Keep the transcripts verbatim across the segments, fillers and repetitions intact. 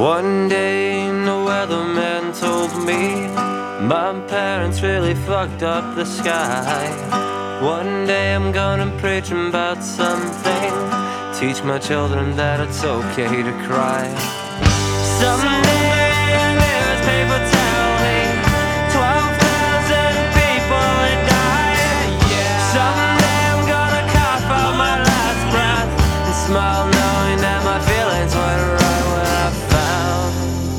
One day the weatherman told me my parents really fucked up the sky. One day I'm gonna preach about something, teach my children that it's okay to cry. Someday a newspaper tell me twelve thousand people had died. Someday I'm gonna cough out my last breath and smile knowing that my feelings were right when I found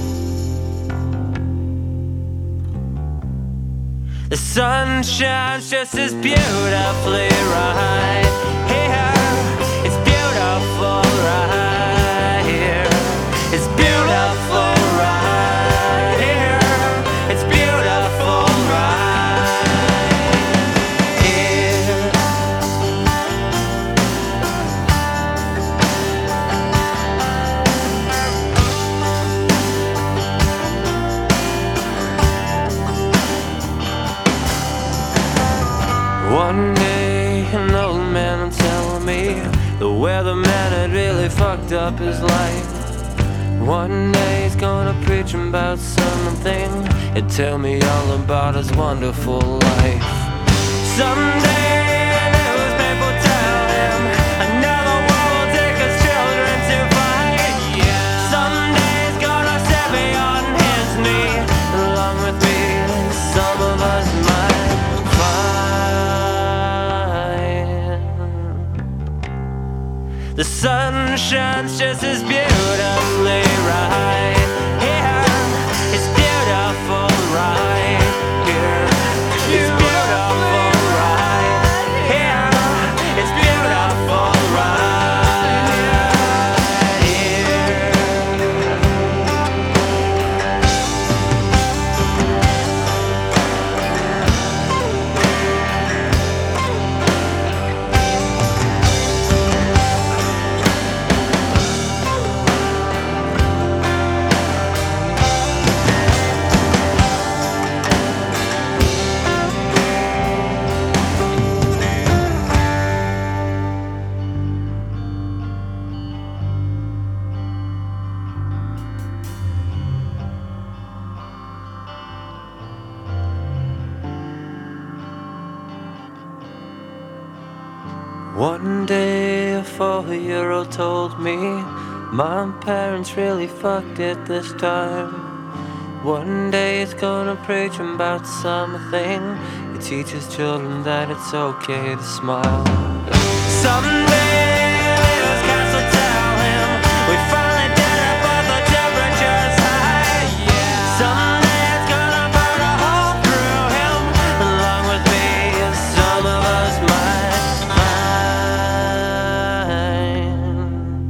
the sun shines just as beautifully right here. It's beautiful right here. It's beautiful right here. It's beautiful right here. One day an old man will tell me the weatherman had really fucked up his life. One day he's gonna preach about something and tell me all about his wonderful life. Someday a newspaper will tell him another war will take his children to fight. Someday he's gonna set me on his knee, along with me some of us might find the sun shines just as beautifully right here. It's beautiful right here. It's beautiful right here. It's beautiful right here. One day a four-year-old told me my parents really fucked it this time. One day he's gonna preach about something, he teaches children that it's okay to smile. Someday his castle tell him we finally did it but the temperature's high. Someday it's gonna burn a hole through him, along with me and some of us might.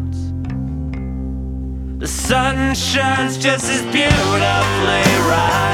The sun shines just as beautifully right